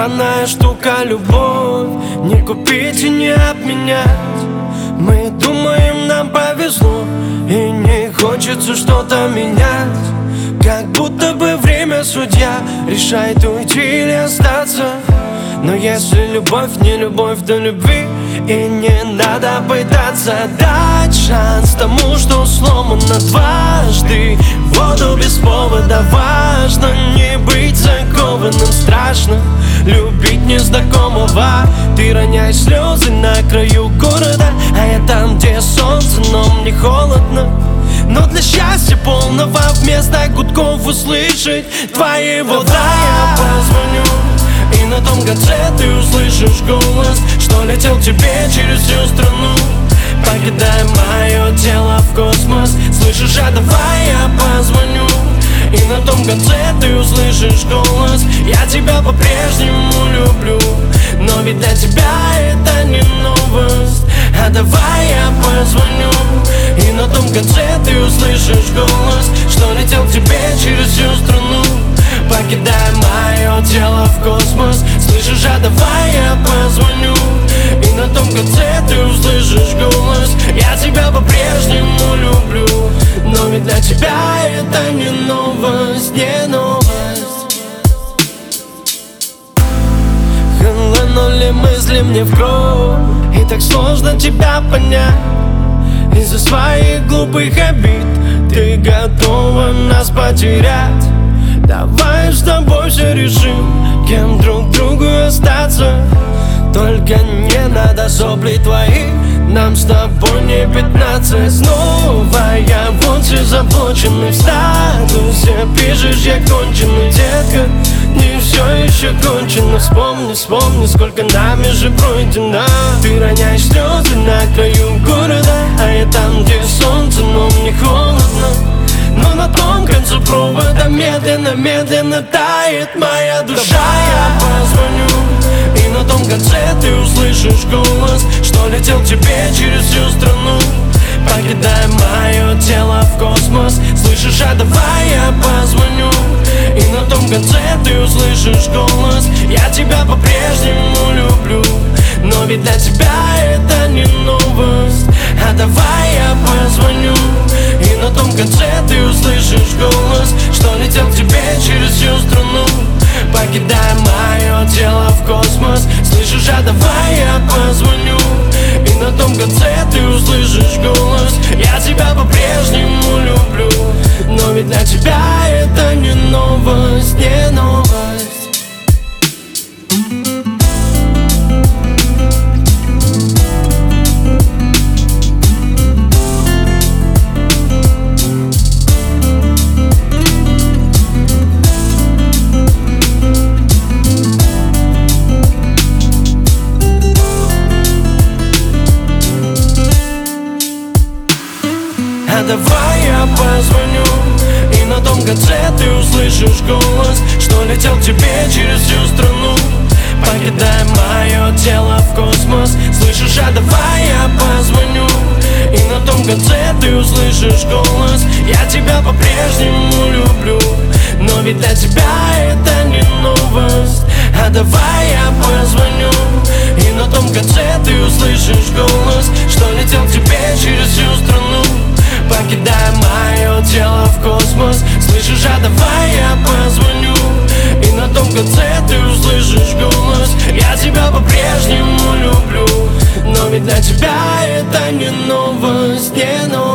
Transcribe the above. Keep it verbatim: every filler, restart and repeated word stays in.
странная штука любовь, не купить и не обменять. Мы думаем, нам повезло, и не хочется что-то менять. Как будто бы время судья решает уйти или остаться. Но если любовь не любовь, то любви и не надо пытаться дать шанс тому, что сломано дважды. Воду без повода важно не быть закованным. Страшно любить незнакомого. Ты роняешь слезы на краю города, а я там, где солнце, но мне холодно. Но для счастья полного вместо гудков услышать твоего да. Я позвоню, и на том конце ты услышишь голос, что летел к тебе через всю страну, покидая мое тело в космос. Слышишь, а давай я позвоню, и на том конце ты услышишь голос. Я тебя по-прежнему люблю, но ведь для тебя это не новость. А давай я позвоню, и на том конце ты услышишь голос, что летел к тебе через всю страну, покидая мое тело в космос. Слышишь, а давай я позвоню, и на том конце ты услышишь голос. Я тебя по-прежнему люблю, но ведь для тебя это не новость, не новость. Хлынули мысли мне в кровь, и так сложно тебя понять. Из-за своих глупых обид ты готова нас потерять. Давай с тобой все решим, кем друг другу остаться. Только не надо сопли твои, нам с тобой не пятнадцать. Снова я вот все заблоченный в статусе. Пишешь, я конченый, детка, не все еще кончено. Вспомни, вспомни, сколько нами же пройдено. Ты роняешь слезы на краю города, а я там, где солнце, но мне холодно. Но на том конце провода медленно-медленно тает моя душа. Давай я позвоню, и на том конце ты услышишь голос, что летел к тебе через всю страну, покидая мое тело в космос. Слышишь, а давай я позвоню, и на том конце ты услышишь голос. Я тебя по-прежнему люблю, но ведь для тебя это не новость. А давай я позвоню, и на том конце ты услышишь голос, что летел к тебе через всю страну, покидая мое тело в космос. Слышишь, а давай я позвоню, и на том конце ты услышишь голос. Я тебя по-прежнему люблю, но ведь для тебя это не новость, не новость. А давай я позвоню, и на том конце ты услышишь голос, что летел к тебе через всю страну, покидая мое тело в космос. Слышишь, а давай я позвоню, и на том конце ты услышишь голос. Я тебя по-прежнему люблю, но ведь для тебя это не новость. А давай я позвоню, и на том конце ты услышишь голос, что летел к тебе через всю страну, покидая мое тело в космос. Слышишь, а давай я позвоню, и на том конце ты услышишь голос. Я тебя по-прежнему люблю, но ведь для тебя это не новость, не новость.